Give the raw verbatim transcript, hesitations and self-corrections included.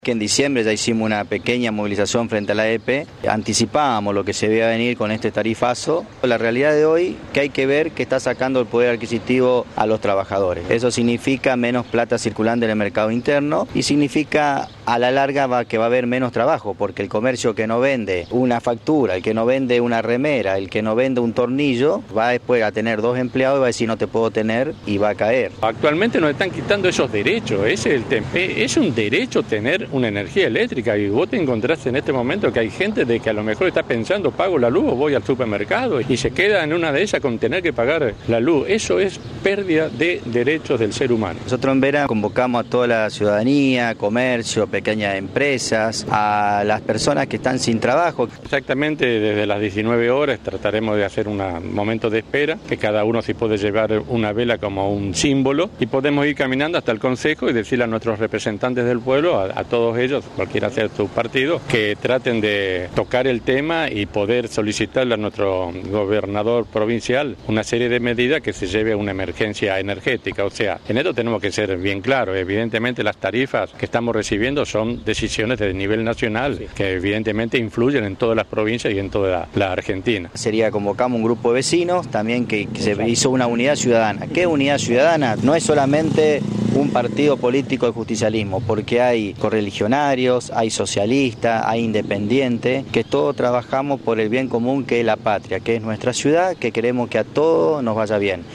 Que en diciembre ya hicimos una pequeña movilización frente a la E P E, anticipábamos lo que se veía venir con este tarifazo. La realidad de hoy que hay que ver que está sacando el poder adquisitivo a los trabajadores. Eso significa menos plata circulante en el mercado interno y significa a la larga va, que va a haber menos trabajo, porque el comercio que no vende una factura, el que no vende una remera, el que no vende un tornillo, va después a tener dos empleados y va a decir no te puedo tener y va a caer. Actualmente nos están quitando esos derechos, ese es, el tem- es un derecho tener una energía eléctrica y vos te encontrás en este momento que hay gente de que a lo mejor está pensando pago la luz o voy al supermercado y se queda en una de esas con tener que pagar la luz. Eso es pérdida de derechos del ser humano. Nosotros en Vera convocamos a toda la ciudadanía, comercio, pequeñas empresas, a las personas que están sin trabajo. Exactamente desde las diecinueve horas trataremos de hacer un momento de espera, que cada uno se puede llevar una vela como un símbolo y podemos ir caminando hasta el Consejo y decirle a nuestros representantes del pueblo, a, a todos ellos, cualquiera sea su partido, que traten de tocar el tema y poder solicitarle a nuestro gobernador provincial una serie de medidas que se lleve a una emergencia energética. O sea, en esto tenemos que ser bien claros. Evidentemente las tarifas que estamos recibiendo son decisiones de nivel nacional que evidentemente influyen en todas las provincias y en toda la, la Argentina. Sería convocamos un grupo de vecinos también que, que se hizo una unidad ciudadana. ¿Qué unidad ciudadana? No es solamente un partido político de justicialismo, porque hay correligionarios, hay socialistas, hay independientes, que todos trabajamos por el bien común que es la patria, que es nuestra ciudad, que queremos que a todos nos vaya bien.